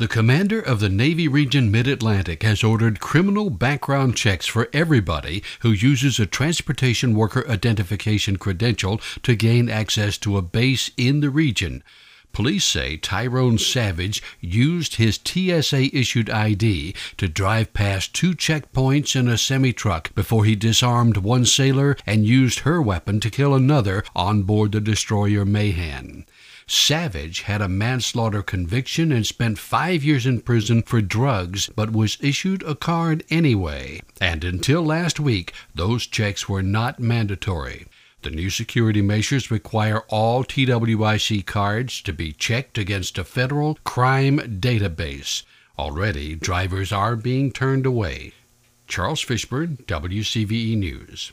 The commander of the Navy Region Mid-Atlantic has ordered criminal background checks for everybody who uses a transportation worker identification credential to gain access to a base in the region. Police say Tyrone Savage used his TSA-issued ID to drive past 2 checkpoints in a semi-truck before he disarmed one sailor and used her weapon to kill another on board the destroyer Mahan. Savage had a manslaughter conviction and spent 5 years in prison for drugs, but was issued a card anyway. And until last week, those checks were not mandatory. The new security measures require all TWIC cards to be checked against a federal crime database. Already, drivers are being turned away. Charles Fishburne, WCVE News.